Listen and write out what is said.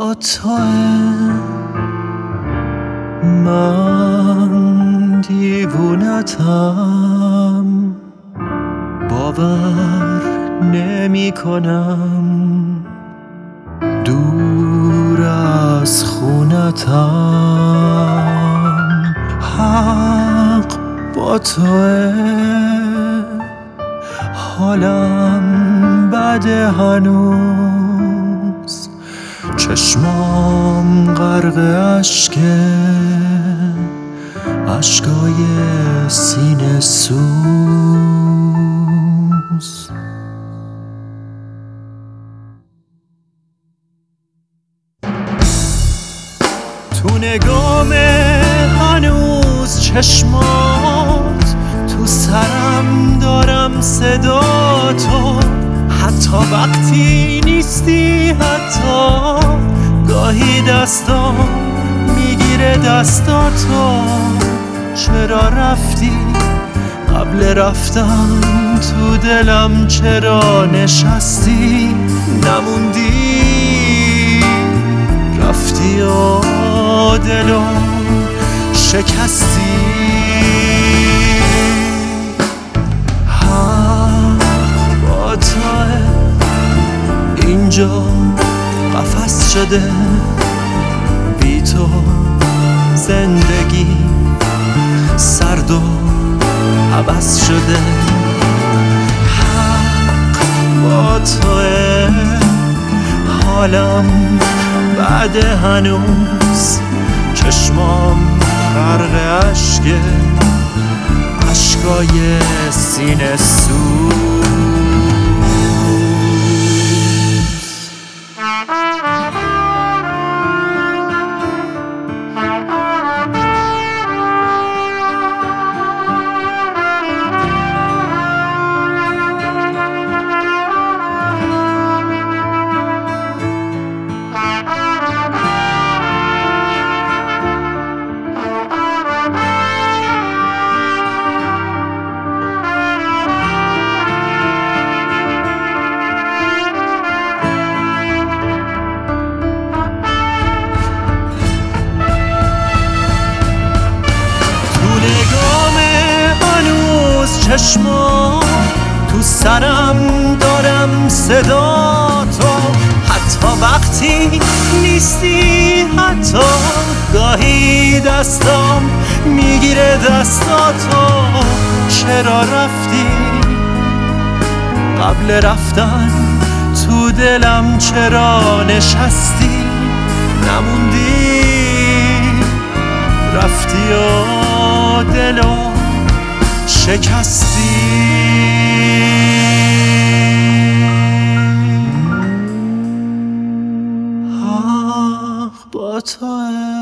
با توه، من دیوونتم، باور نمی کنم دور از خونتم. حق با توه، حالم بده هنوز، چشمام غرق اشکه، اشکای سینه سوز. تو نگام هنوز چشمات، تو سرم دارم صدا تو، حتی وقتی نیستی، حتی گاهی دستام میگیره دستاتو. چرا رفتی قبل رفتن تو دلم، چرا نشستی نموندی، رفتی و دلو شکستی. با توه، اینجا قفس شده، بی تو زندگی سرد و عوض شده. حق با توه، حالم بعد هنوز، چشمام غرق اشکه، اشکای سینه سوز. چشما تو سرم دارم صدا تو، حتی وقتی نیستی، حتی گاهی دستام میگیره دستاتو. چرا رفتی قبل رفتن تو دلم، چرا نشستی نموندی، رفتی و دلو شکستی. حق با توه.